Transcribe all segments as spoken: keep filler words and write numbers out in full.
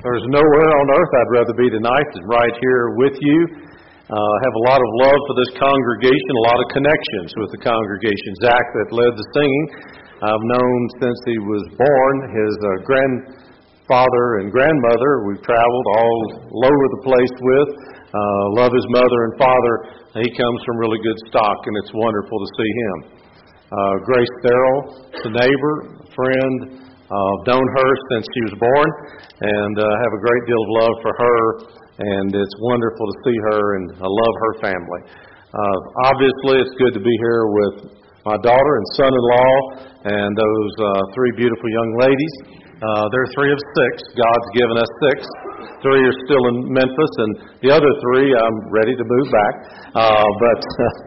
There's nowhere on earth I'd rather be tonight than right here with you. Uh, I have a lot of love for this congregation, a lot of connections with the congregation. Zach, that led the singing, I've known since he was born. His uh, grandfather and grandmother we've traveled all over the place with. Uh, love his mother and father. He comes from really good stock, and it's wonderful to see him. Uh, Grace Farrell, a neighbor, a friend. I've uh, known her since she was born, and uh, have a great deal of love for her, and it's wonderful to see her, and I love her family. Uh, obviously, it's good to be here with my daughter and son-in-law and those uh, three beautiful young ladies. Uh, they're three of six. God's given us six. Three are still in Memphis, and the other three, I'm ready to move back. Uh, but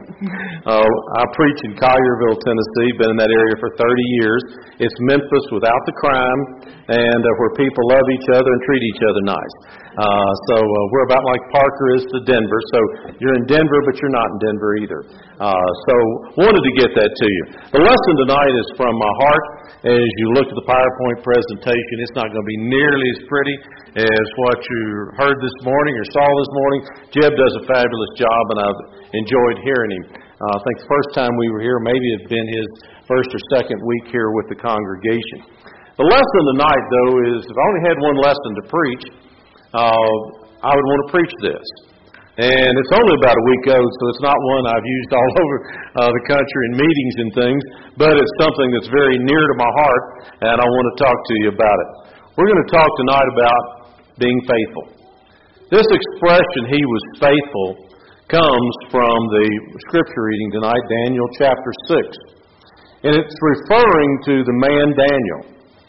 uh, I preach in Collierville, Tennessee. Been in that area for thirty years. It's Memphis without the crime, and uh, where people love each other and treat each other nice. Uh, so uh, we're about like Parker is to Denver. So you're in Denver, but you're not in Denver either. Uh, so wanted to get that to you. The lesson tonight is from my heart. As you look at the PowerPoint presentation, it's not going to be nearly as pretty as what you heard this morning or saw this morning. Jeb does a fabulous job, and I've enjoyed hearing him. Uh, I think the first time we were here, maybe it had been his first or second week here with the congregation. The lesson tonight, though, is if I only had one lesson to preach, uh, I would want to preach this. And it's only about a week old, so it's not one I've used all over uh, the country in meetings and things, but it's something that's very near to my heart, and I want to talk to you about it. We're going to talk tonight about being faithful. This expression, he was faithful, comes from the scripture reading tonight, Daniel chapter six. And it's referring to the man Daniel.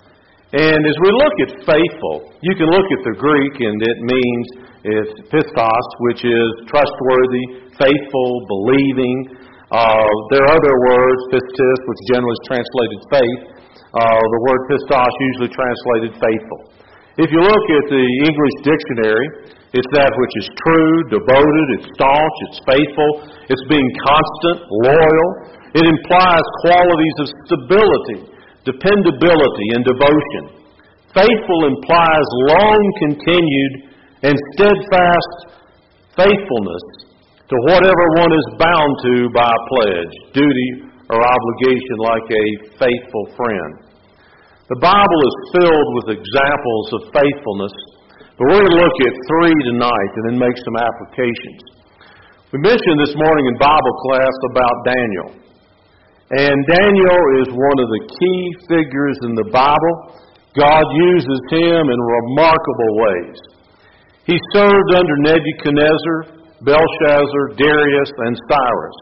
And as we look at faithful, you can look at the Greek, and it means it's pistos, which is trustworthy, faithful, believing. Uh, there are other words, pistis, which generally is translated faith. Uh, the word pistos usually translated faithful. If you look at the English dictionary, it's that which is true, devoted, it's staunch, it's faithful, it's being constant, loyal. It implies qualities of stability, dependability, and devotion. Faithful implies long-continued and steadfast faithfulness to whatever one is bound to by a pledge, duty, or obligation, like a faithful friend. The Bible is filled with examples of faithfulness, but we're going to look at three tonight and then make some applications. We mentioned this morning in Bible class about Daniel. And Daniel is one of the key figures in the Bible. God uses him in remarkable ways. He served under Nebuchadnezzar, Belshazzar, Darius, and Cyrus.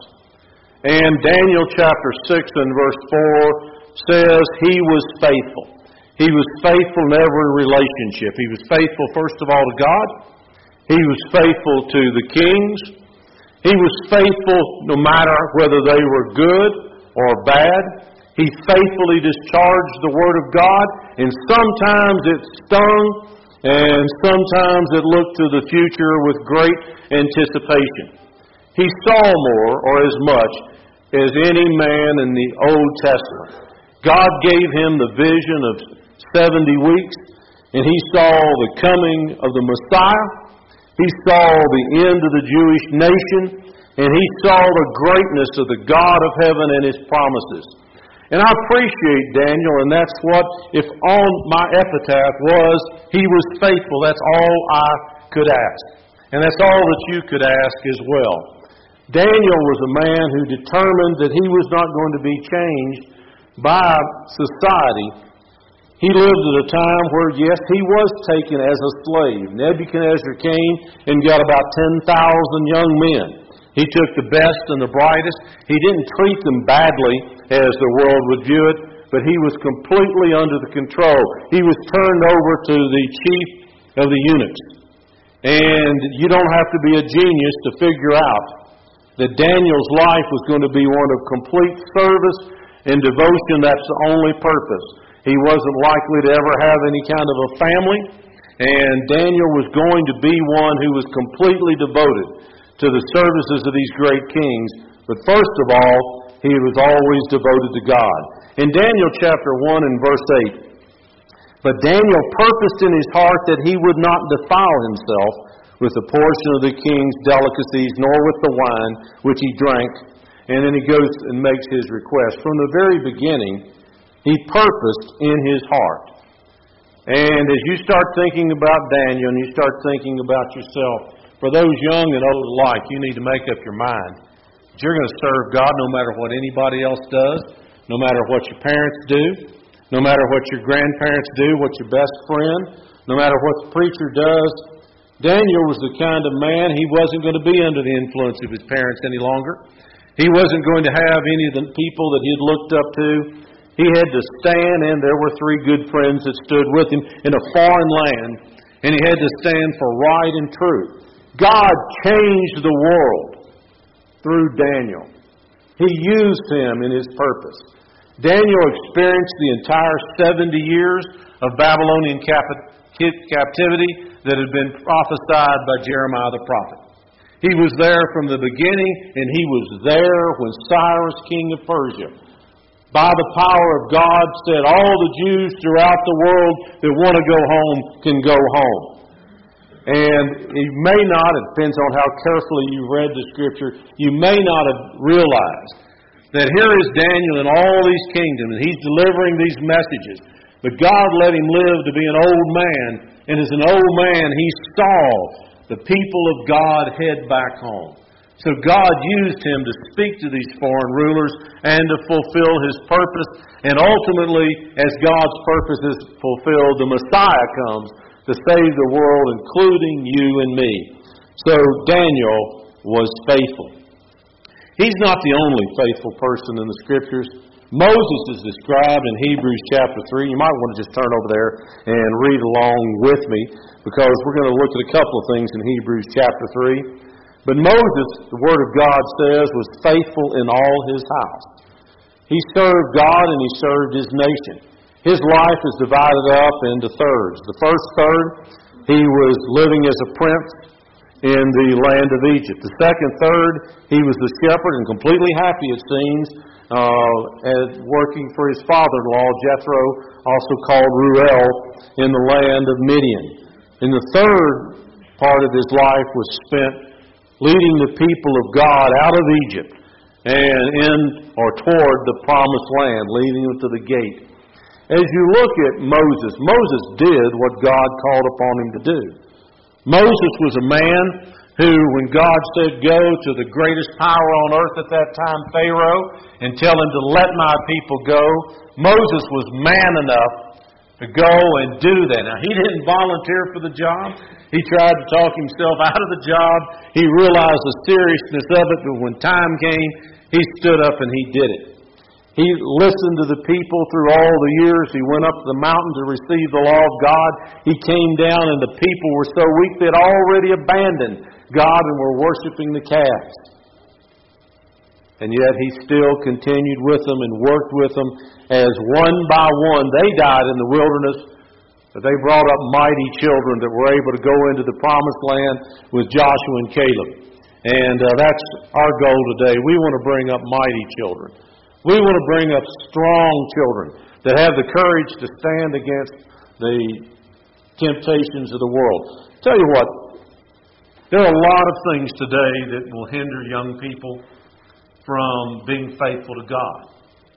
And Daniel chapter six and verse four says he was faithful. He was faithful in every relationship. He was faithful, first of all, to God. He was faithful to the kings. He was faithful no matter whether they were good or bad. He faithfully discharged the Word of God, and sometimes it stung, and sometimes it looked to the future with great anticipation. He saw more, or as much, as any man in the Old Testament. God gave him the vision of seventy weeks, and he saw the coming of the Messiah. He saw the end of the Jewish nation, and he saw the greatness of the God of heaven and his promises. And I appreciate Daniel, and that's what, if on my epitaph was, he was faithful. That's all I could ask. And that's all that you could ask as well. Daniel was a man who determined that he was not going to be changed by society. He lived at a time where, yes, he was taken as a slave. Nebuchadnezzar came and got about ten thousand young men. He took the best and the brightest. He didn't treat them badly as the world would view it, but he was completely under the control. He was turned over to the chief of the eunuchs. And you don't have to be a genius to figure out that Daniel's life was going to be one of complete service and devotion. That's the only purpose. He wasn't likely to ever have any kind of a family, and Daniel was going to be one who was completely devoted to the services of these great kings. But first of all, he was always devoted to God. In Daniel chapter one and verse eight, But Daniel purposed in his heart that he would not defile himself with a portion of the king's delicacies, nor with the wine which he drank. And then he goes and makes his request. From the very beginning, he purposed in his heart. And as you start thinking about Daniel and you start thinking about yourself, for those young and old alike, you need to make up your mind that you're going to serve God no matter what anybody else does, no matter what your parents do, no matter what your grandparents do, what your best friend, no matter what the preacher does. Daniel was the kind of man, he wasn't going to be under the influence of his parents any longer. He wasn't going to have any of the people that he had looked up to. He had to stand, and there were three good friends that stood with him in a foreign land, and he had to stand for right and truth. God changed the world through Daniel. He used him in his purpose. Daniel experienced the entire seventy years of Babylonian captivity that had been prophesied by Jeremiah the prophet. He was there from the beginning, and he was there when Cyrus, king of Persia, by the power of God, said all the Jews throughout the world that want to go home can go home. And you may not, it depends on how carefully you read the Scripture, you may not have realized that here is Daniel in all these kingdoms, and he's delivering these messages. But God let him live to be an old man, and as an old man, he saw the people of God head back home. So God used him to speak to these foreign rulers and to fulfill his purpose. And ultimately, as God's purpose is fulfilled, the Messiah comes to save the world, including you and me. So Daniel was faithful. He's not the only faithful person in the Scriptures. Moses is described in Hebrews chapter three. You might want to just turn over there and read along with me, because we're going to look at a couple of things in Hebrews chapter three. But Moses, the Word of God says, was faithful in all his house. He served God and he served his nation. His life is divided up into thirds. The first third, he was living as a prince in the land of Egypt. The second third, he was the shepherd and completely happy, it seems, uh, as working for his father-in-law, Jethro, also called Ruel, in the land of Midian. And the third part of his life was spent leading the people of God out of Egypt and in or toward the promised land, leading them to the gate. As you look at Moses, Moses did what God called upon him to do. Moses was a man who, when God said, go to the greatest power on earth at that time, Pharaoh, and tell him to let my people go, Moses was man enough to go and do that. Now, he didn't volunteer for the job. He tried to talk himself out of the job. He realized the seriousness of it, but when time came, he stood up and he did it. He listened to the people through all the years. He went up to the mountain to receive the law of God. He came down and the people were so weak they had already abandoned God and were worshiping the calves. And yet he still continued with them and worked with them as one by one they died in the wilderness, but they brought up mighty children that were able to go into the promised land with Joshua and Caleb. And uh, that's our goal today. We want to bring up mighty children. We want to bring up strong children that have the courage to stand against the temptations of the world. Tell you what, there are a lot of things today that will hinder young people from being faithful to God.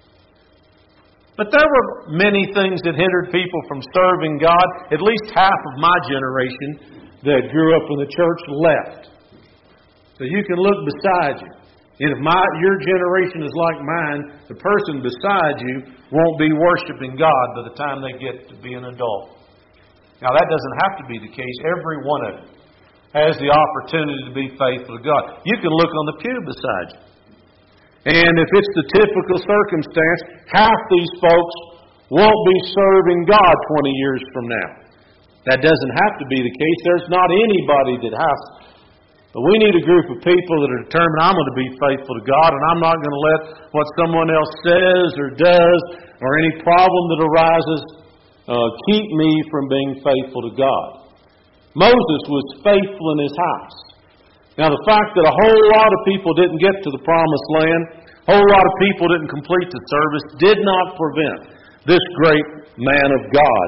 But there were many things that hindered people from serving God. At least half of my generation that grew up in the church left. So you can look beside you. And if my, your generation is like mine, the person beside you won't be worshiping God by the time they get to be an adult. Now, that doesn't have to be the case. Every one of them has the opportunity to be faithful to God. You can look on the pew beside you. And if it's the typical circumstance, half these folks won't be serving God twenty years from now. That doesn't have to be the case. There's not anybody that has. But we need a group of people that are determined, I'm going to be faithful to God, and I'm not going to let what someone else says or does or any problem that arises uh, keep me from being faithful to God. Moses was faithful in his house. Now, the fact that a whole lot of people didn't get to the promised land, a whole lot of people didn't complete the service, did not prevent this great man of God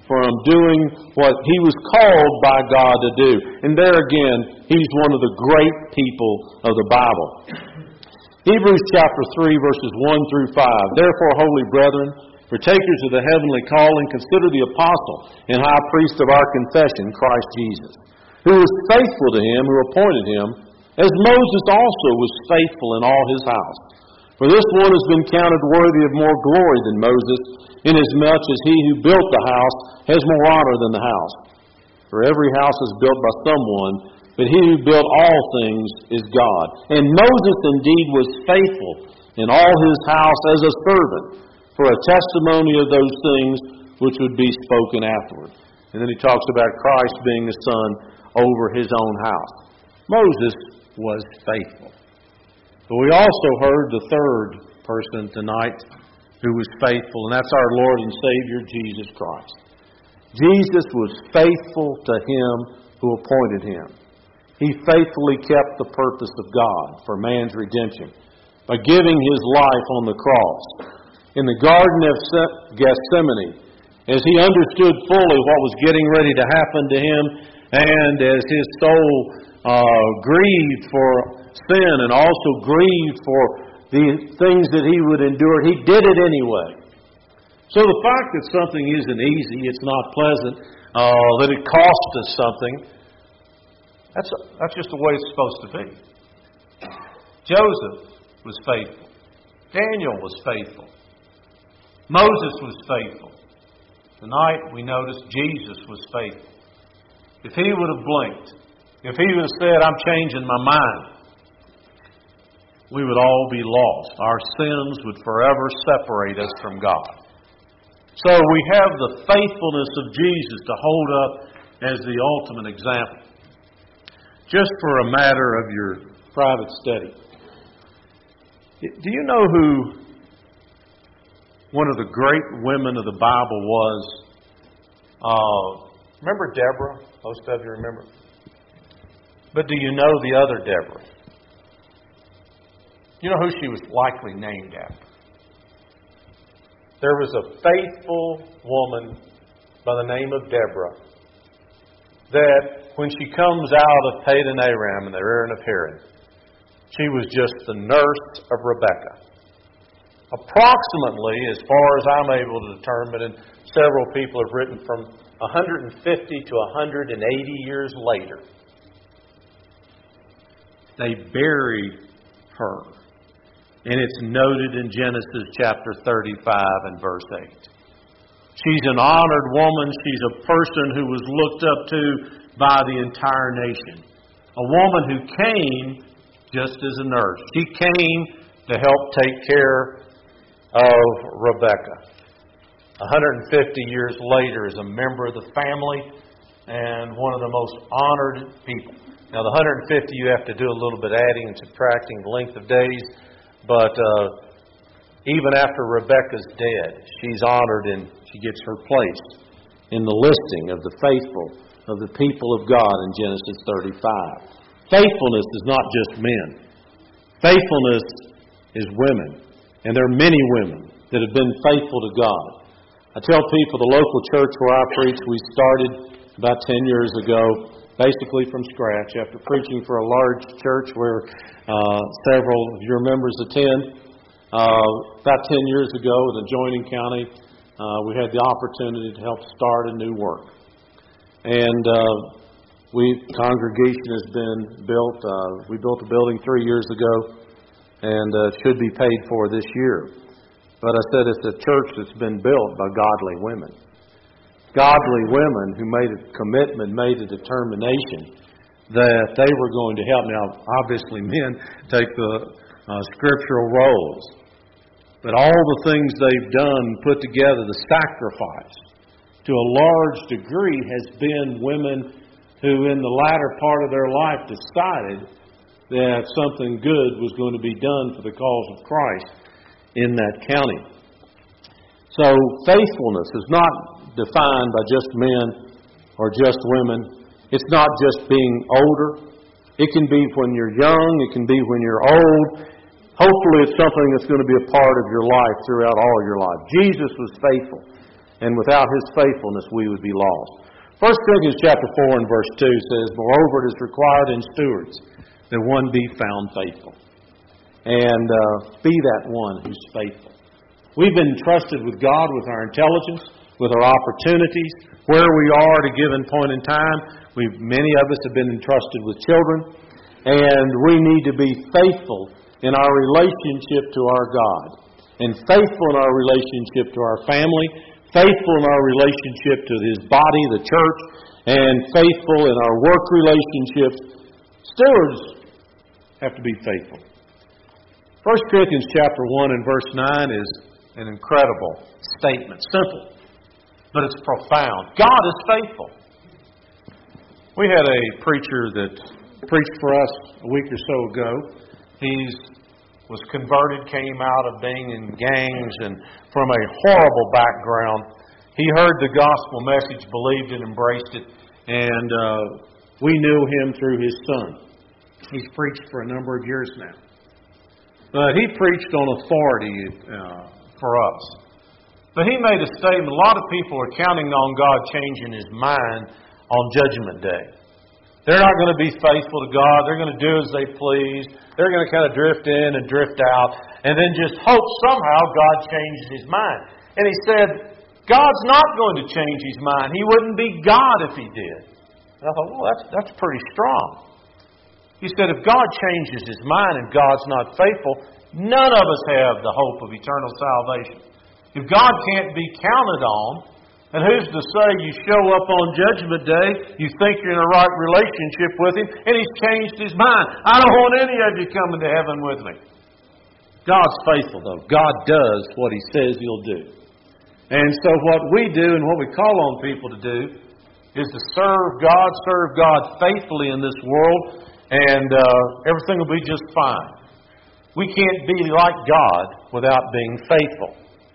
from doing what he was called by God to do. And there again, he's one of the great people of the Bible. Hebrews chapter three, verses one through five. Therefore, holy brethren, partakers of the heavenly calling, consider the apostle and high priest of our confession, Christ Jesus, who was faithful to him who appointed him, as Moses also was faithful in all his house. For this one has been counted worthy of more glory than Moses, inasmuch as he who built the house has more honor than the house. For every house is built by someone, but he who built all things is God. And Moses indeed was faithful in all his house as a servant, for a testimony of those things which would be spoken afterward. And then he talks about Christ being the Son over his own house. Moses was faithful. But we also heard the third person tonight who was faithful, and that's our Lord and Savior, Jesus Christ. Jesus was faithful to him who appointed him. He faithfully kept the purpose of God for man's redemption by giving his life on the cross. In the Garden of Gethsemane, as he understood fully what was getting ready to happen to him, and as his soul uh, grieved for sin and also grieved for the things that he would endure, he did it anyway. So the fact that something isn't easy, it's not pleasant, uh, that it costs us something, that's, that's just the way it's supposed to be. Joseph was faithful. Daniel was faithful. Moses was faithful. Tonight we notice Jesus was faithful. If he would have blinked, if he would have said, I'm changing my mind, we would all be lost. Our sins would forever separate us from God. So we have the faithfulness of Jesus to hold up as the ultimate example. Just for a matter of your private study. Do you know who one of the great women of the Bible was? Uh, remember Deborah? Most of you remember. But do you know the other Deborah? You know who she was likely named after? There was a faithful woman by the name of Deborah that when she comes out of Padan Aram and the Aaron of Haran, she was just the nurse of Rebekah. Approximately, as far as I'm able to determine, and several people have written, from one hundred fifty to one hundred eighty years later, they buried her. And it's noted in Genesis chapter thirty-five and verse eight. She's an honored woman. She's a person who was looked up to by the entire nation. A woman who came just as a nurse. She came to help take care of Rebekah. one hundred fifty years later, as a member of the family and one of the most honored people. Now, the one hundred fifty, you have to do a little bit adding and subtracting the length of days. But uh, even after Rebekah's dead, she's honored and she gets her place in the listing of the faithful of the people of God in Genesis thirty-five. Faithfulness is not just men. Faithfulness is women. And there are many women that have been faithful to God. I tell people the local church where I preach, we started about ten years ago, basically from scratch, after preaching for a large church where uh, several of your members attend. Uh, about ten years ago in adjoining county, uh, we had the opportunity to help start a new work. And uh, we congregation has been built. Uh, we built a building three years ago, and uh, it should be paid for this year. But I said it's a church that's been built by godly women. Godly women who made a commitment, made a determination that they were going to help. Now, obviously, men take the uh, scriptural roles. But all the things they've done, put together, the sacrifice, to a large degree has been women who in the latter part of their life decided that something good was going to be done for the cause of Christ in that county. So faithfulness is not defined by just men or just women. It's not just being older. It can be when you're young. It can be when you're old. Hopefully it's something that's going to be a part of your life throughout all your life. Jesus was faithful. and without His faithfulness we would be lost. First Corinthians chapter four and verse two says, "Moreover, it is required in stewards that one be found faithful." And uh, be that one who's faithful. We've been entrusted with God with our intelligence, with our opportunities, where we are at a given point in time. We've, many of us have been entrusted with children, and we need to be faithful in our relationship to our God, and faithful in our relationship to our family, faithful in our relationship to His body, the church, and faithful in our work relationships. Stewards have to be faithful. First Corinthians chapter one and verse nine is an incredible statement. Simple, but it's profound. God is faithful. We had a preacher that preached for us a week or so ago. He was converted, came out of being in gangs and from a horrible background. He heard the gospel message, believed it, embraced it, and uh, we knew him through his son. He's preached for a number of years now. But he preached on authority uh, for us. But he made a statement. A lot of people are counting on God changing His mind on Judgment Day. They're not going to be faithful to God. They're going to do as they please. They're going to kind of drift in and drift out, and then just hope somehow God changes His mind. And he said, God's not going to change His mind. He wouldn't be God if He did. And I thought, well, that's, that's pretty strong. He said, if God changes His mind and God's not faithful, none of us have the hope of eternal salvation. If God can't be counted on, and who's to say you show up on Judgment Day, you think you're in a right relationship with Him, and He's changed His mind. I don't want any of you coming to heaven with me. God's faithful, though. God does what He says He'll do. And so what we do and what we call on people to do is to serve God, serve God faithfully in this world, and uh, everything will be just fine. We can't be like God without being faithful.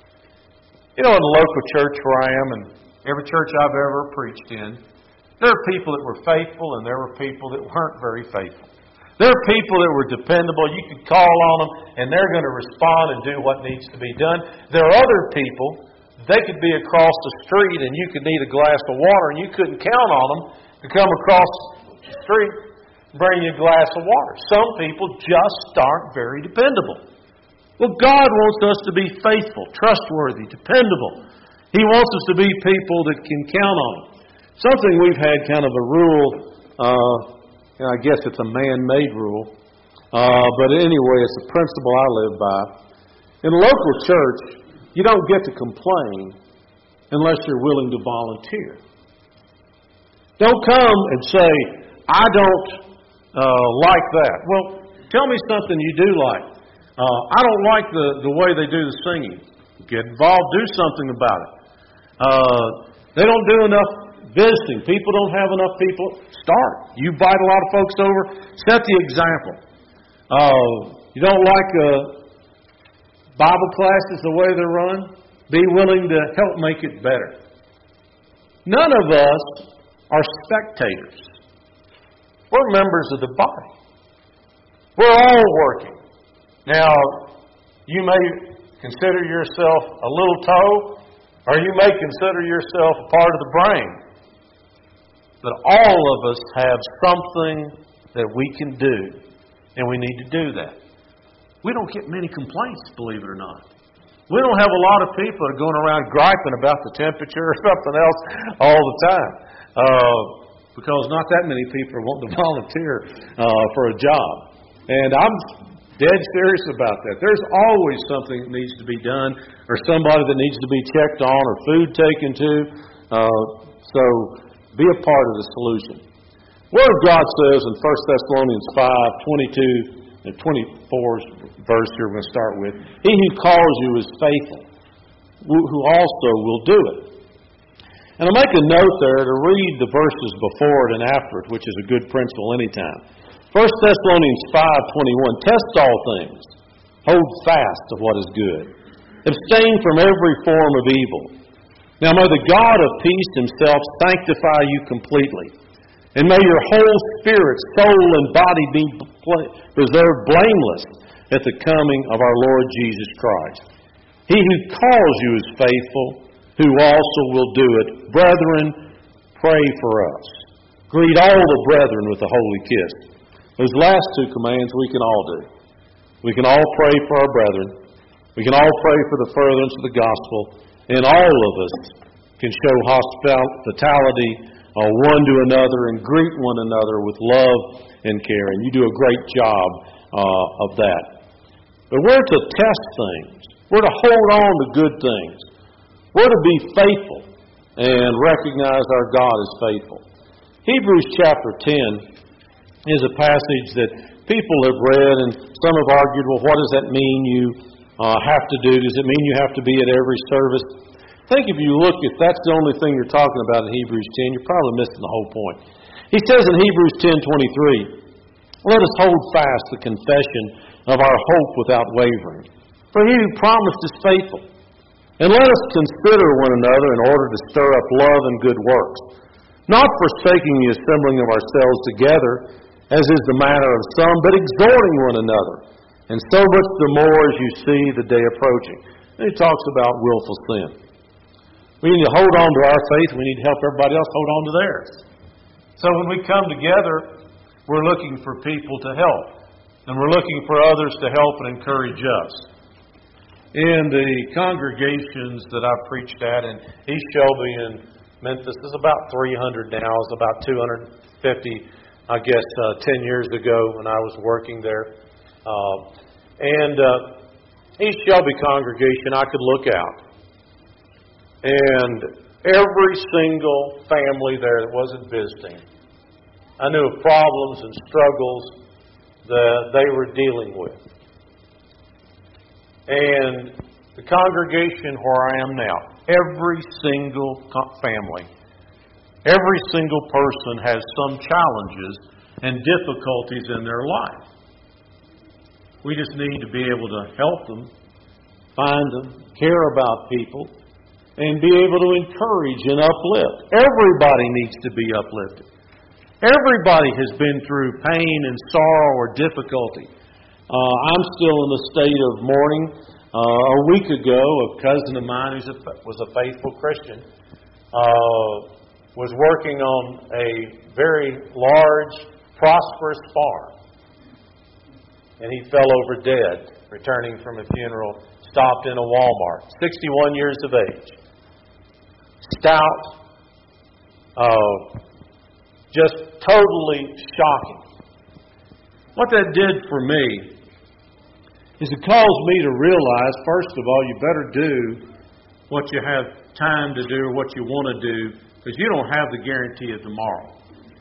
You know, in the local church where I am, and every church I've ever preached in, there are people that were faithful and there were people that weren't very faithful. There are people that were dependable. You could call on them and they're going to respond and do what needs to be done. There are other people, they could be across the street and you could need a glass of water and you couldn't count on them to come across the street and bring you a glass of water. Some people just aren't very dependable. Well, God wants us to be faithful, trustworthy, dependable. He wants us to be people that can count on Him. Something we've had kind of a rule, uh, I guess it's a man-made rule, uh, but anyway, it's a principle I live by. In a local church, you don't get to complain unless you're willing to volunteer. Don't come and say, I don't uh, like that. Well, tell me something you do like. Uh, I don't like the, the way they do the singing. Get involved, do something about it. Uh, they don't do enough visiting. People don't have enough people. Start. You invite a lot of folks over. Set the example. Uh, you don't like uh, Bible classes the way they're run? Be willing to help make it better. None of us are spectators. We're members of the body. We're all working. Now, you may consider yourself a little toe, or you may consider yourself a part of the brain. But all of us have something that we can do, and we need to do that. We don't get many complaints, believe it or not. We don't have a lot of people that are going around griping about the temperature or something else all the time. Uh, because not that many people are wanting to volunteer uh, for a job. And I'm dead serious about that. There's always something that needs to be done, or somebody that needs to be checked on, or food taken to. Uh, so be a part of the solution. The Word of God says in First Thessalonians five, twenty-two and twenty-four verse here we're going to start with, He who calls you is faithful, who also will do it. And I'll make a note there to read the verses before it and after it, which is a good principle anytime. First Thessalonians five twenty-one, test all things, hold fast to what is good, abstain from every form of evil. Now may the God of peace Himself sanctify you completely, and may your whole spirit, soul, and body be preserved blameless at the coming of our Lord Jesus Christ. He who calls you is faithful, who also will do it. Brethren, pray for us. Greet all the brethren with a holy kiss. Those last two commands we can all do. We can all pray for our brethren. We can all pray for the furtherance of the gospel. And all of us can show hospitality uh, one to another and greet one another with love and care. And you do a great job uh, of that. But we're to test things. We're to hold on to good things. We're to be faithful and recognize our God is faithful. Hebrews chapter ten is a passage that people have read, and some have argued, well, what does that mean you uh, have to do? Does it mean you have to be at every service? I think if you look, if that's the only thing you're talking about in Hebrews ten, you're probably missing the whole point. He says in Hebrews ten twenty-three, let us hold fast the confession of our hope without wavering. For he who promised is faithful. And let us consider one another in order to stir up love and good works, not forsaking the assembling of ourselves together, as is the manner of some, but exhorting one another, and so much the more as you see the day approaching. And he talks about willful sin. We need to hold on to our faith. We need to help everybody else hold on to theirs. So when we come together, we're looking for people to help. And we're looking for others to help and encourage us. In the congregations that I've preached at in East Shelby and Memphis, there's about three hundred now. It's about two hundred fifty, I guess, uh, ten years ago when I was working there. Uh, and uh, East Shelby congregation, I could look out. And every single family there that wasn't visiting, I knew of problems and struggles that they were dealing with. And the congregation where I am now, every single family, every single person has some challenges and difficulties in their life. We just need to be able to help them, find them, care about people, and be able to encourage and uplift. Everybody needs to be uplifted. Everybody has been through pain and sorrow or difficulty. Uh, I'm still in a state of mourning. Uh, a week ago, a cousin of mine who was a faithful Christian uh, was working on a very large, prosperous farm. And he fell over dead, returning from a funeral, stopped in a Walmart. sixty-one years of age. Stout. Uh, just totally shocking. What that did for me is it caused me to realize, first of all, you better do what you have time to do or what you want to do, because you don't have the guarantee of tomorrow.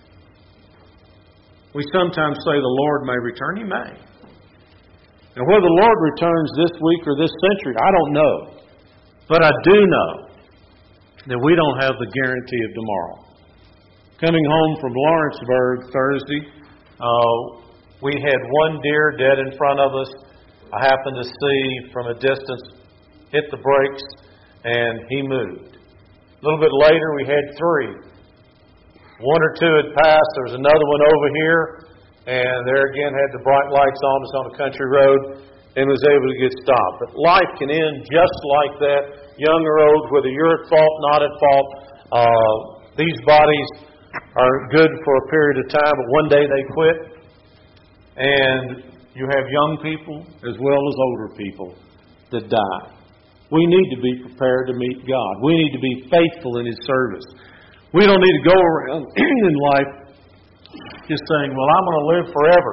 We sometimes say the Lord may return. He may. And whether the Lord returns this week or this century, I don't know. But I do know that we don't have the guarantee of tomorrow. Coming home from Lawrenceburg Thursday, uh, we had one deer dead in front of us. I happened to see from a distance, hit the brakes, and he moved. A little bit later, we had three. One or two had passed. There was another one over here, and there again had the bright lights on. It's on a country road, and was able to get stopped. But life can end just like that, young or old, whether you're at fault, not at fault. Uh, these bodies are good for a period of time, but one day they quit. And you have young people as well as older people that die. We need to be prepared to meet God. We need to be faithful in His service. We don't need to go around in life just saying, well, I'm going to live forever.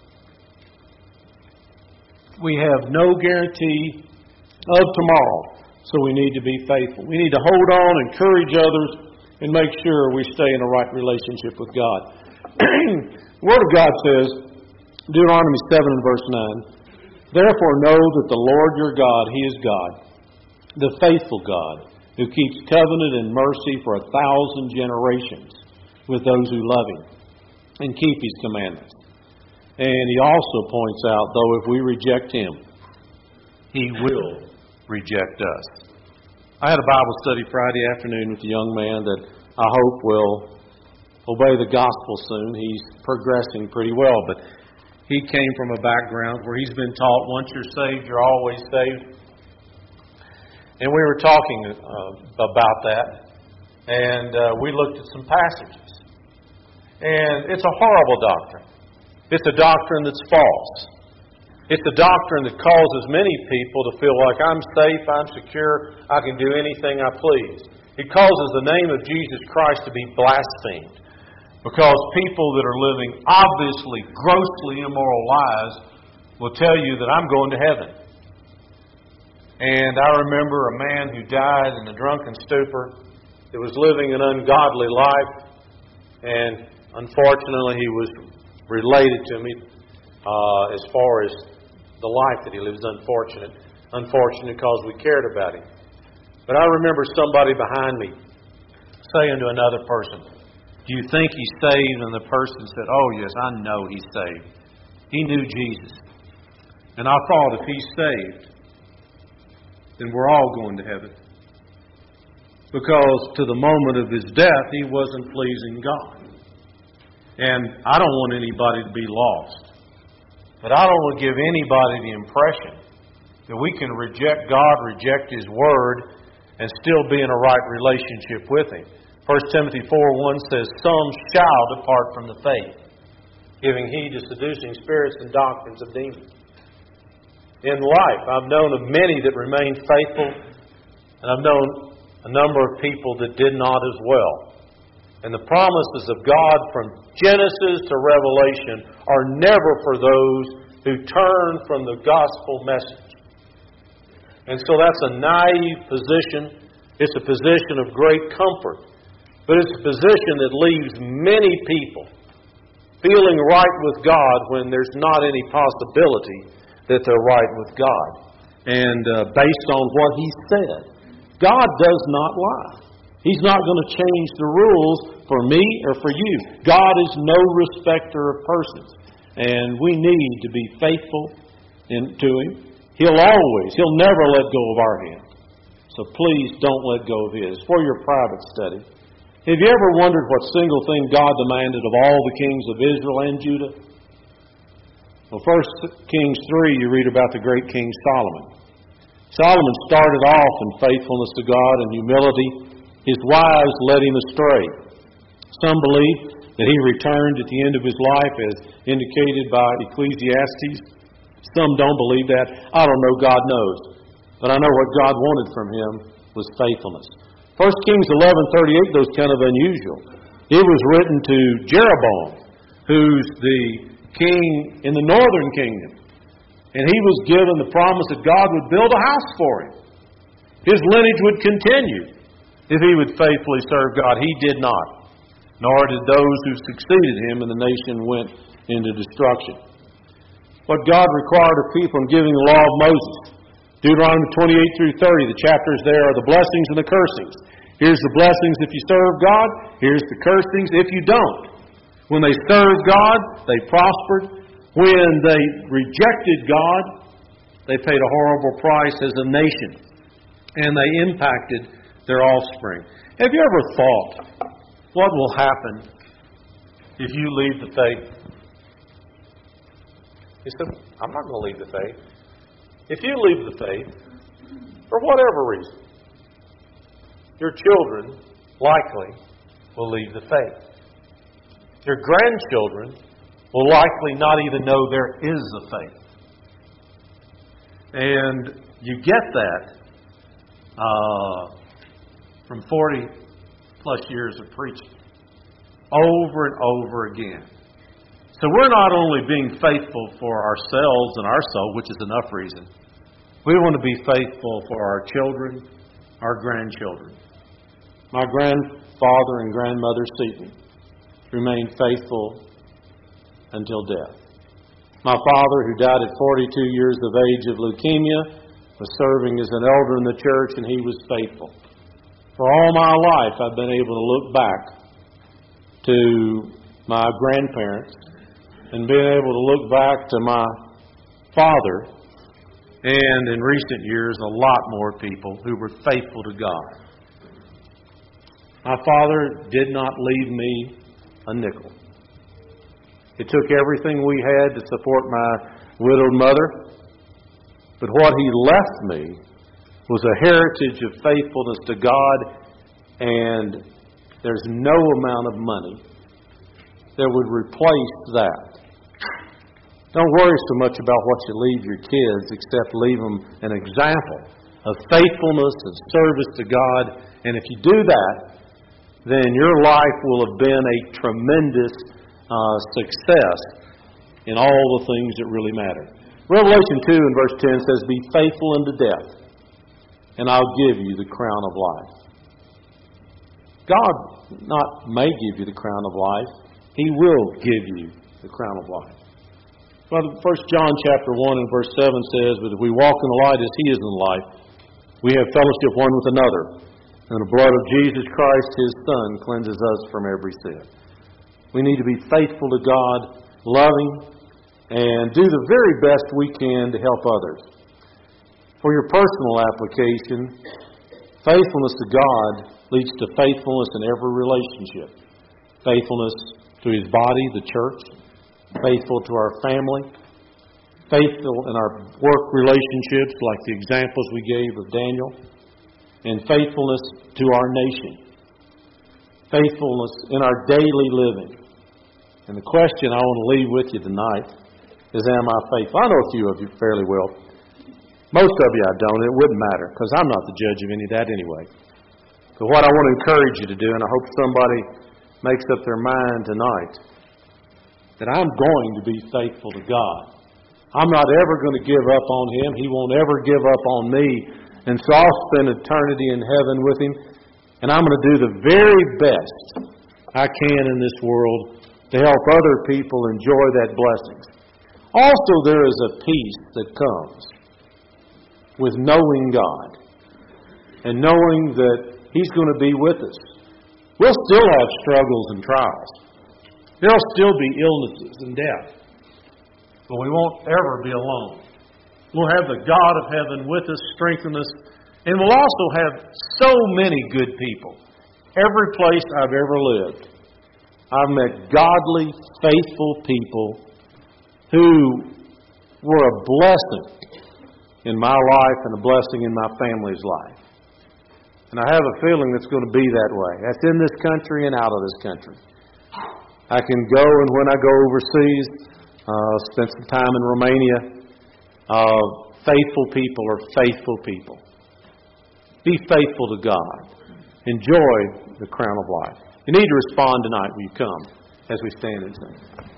We have no guarantee of tomorrow, so we need to be faithful. We need to hold on, encourage others, and make sure we stay in a right relationship with God. The Word of God says, Deuteronomy seven and verse nine, therefore know that the Lord your God, He is God, the faithful God, who keeps covenant and mercy for a thousand generations with those who love Him and keep His commandments. And He also points out, though if we reject Him, He will reject us. I had a Bible study Friday afternoon with a young man that I hope will obey the gospel soon. He's progressing pretty well, but he came from a background where he's been taught once you're saved, you're always saved. And we were talking uh, about that, and uh, we looked at some passages. And it's a horrible doctrine. It's a doctrine that's false. It's a doctrine that causes many people to feel like I'm safe, I'm secure, I can do anything I please. It causes the name of Jesus Christ to be blasphemed because people that are living obviously grossly immoral lives will tell you that I'm going to heaven. And I remember a man who died in a drunken stupor that was living an ungodly life, and unfortunately he was related to me uh, as far as the life that he lives. Unfortunate. Unfortunate because we cared about him. But I remember somebody behind me saying to another person, "Do you think he's saved?" And the person said, "Oh yes, I know he's saved. He knew Jesus." And I thought, if he's saved, then we're all going to heaven. Because to the moment of his death, he wasn't pleasing God. And I don't want anybody to be lost. But I don't want to give anybody the impression that we can reject God, reject His Word, and still be in a right relationship with Him. First Timothy four one says, "Some shall depart from the faith, giving heed to seducing spirits and doctrines of demons." In life, I've known of many that remained faithful, and I've known a number of people that did not as well. And the promises of God from Genesis to Revelation are never for those who turn from the gospel message. And so that's a naive position. It's a position of great comfort. But it's a position that leaves many people feeling right with God when there's not any possibility that they're right with God. And uh, based on what He said, God does not lie. He's not going to change the rules for me or for you. God is no respecter of persons. And we need to be faithful in, to Him. He'll always, He'll never let go of our hand. So please don't let go of His. For your private study, have you ever wondered what single thing God demanded of all the kings of Israel and Judah? Well, First Kings three, you read about the great King Solomon. Solomon started off in faithfulness to God and humility. His wives led him astray. Some believe that he returned at the end of his life as indicated by Ecclesiastes. Some don't believe that. I don't know, God knows. But I know what God wanted from him was faithfulness. First Kings eleven thirty-eight, though, is kind of unusual. It was written to Jeroboam, who's the king in the northern kingdom. And he was given the promise that God would build a house for him. His lineage would continue if he would faithfully serve God. He did not. Nor did those who succeeded him, and the nation went into destruction. What God required of people in giving the law of Moses. Deuteronomy twenty-eight through thirty, the chapters there are the blessings and the cursings. Here's the blessings if you serve God. Here's the cursings if you don't. When they served God, they prospered. When they rejected God, they paid a horrible price as a nation. And they impacted their offspring. Have you ever thought, what will happen if you leave the faith? He said, I'm not going to leave the faith. If you leave the faith, for whatever reason, your children likely will leave the faith. Your grandchildren will likely not even know there is a faith. And you get that uh, from forty plus years of preaching. Over and over again. So we're not only being faithful for ourselves and our soul, which is enough reason. We want to be faithful for our children, our grandchildren. My grandfather and grandmother Seton remained faithful until death. My father, who died at forty-two years of age of leukemia, was serving as an elder in the church, and he was faithful. For all my life, I've been able to look back to my grandparents and been able to look back to my father, and in recent years, a lot more people who were faithful to God. My father did not leave me a nickel. It took everything we had to support my widowed mother, but what he left me was a heritage of faithfulness to God, and there's no amount of money that would replace that. Don't worry so much about what you leave your kids, except leave them an example of faithfulness and service to God. And if you do that, then your life will have been a tremendous uh, success in all the things that really matter. Revelation two and verse ten says, "Be faithful unto death, and I'll give you the crown of life." God not may give you the crown of life, He will give you the crown of life. Well, First John chapter one and verse seven says, "But if we walk in the light as He is in the light, we have fellowship one with another, and the blood of Jesus Christ, His Son, cleanses us from every sin." We need to be faithful to God, loving, and do the very best we can to help others. For your personal application, faithfulness to God leads to faithfulness in every relationship. Faithfulness to His body, the church. Faithful to our family. Faithful in our work relationships, like the examples we gave of Daniel. And faithfulness to our nation. Faithfulness in our daily living. And the question I want to leave with you tonight is, am I faithful? I know a few of you fairly well. Most of you I don't. It wouldn't matter, because I'm not the judge of any of that anyway. But what I want to encourage you to do, and I hope somebody makes up their mind tonight, that I'm going to be faithful to God. I'm not ever going to give up on Him. He won't ever give up on me. And so I'll spend eternity in heaven with Him. And I'm going to do the very best I can in this world to help other people enjoy that blessings. Also, there is a peace that comes with knowing God and knowing that He's going to be with us. We'll still have struggles and trials. There'll still be illnesses and death. But we won't ever be alone. We'll have the God of heaven with us, strengthen us, and we'll also have so many good people. Every place I've ever lived, I've met godly, faithful people who were a blessing in my life and a blessing in my family's life. And I have a feeling it's going to be that way. That's in this country and out of this country. I can go, and when I go overseas, uh, spend some time in Romania, uh, faithful people are faithful people. Be faithful to God. Enjoy the crown of life. You need to respond tonight when you come as we stand and sing.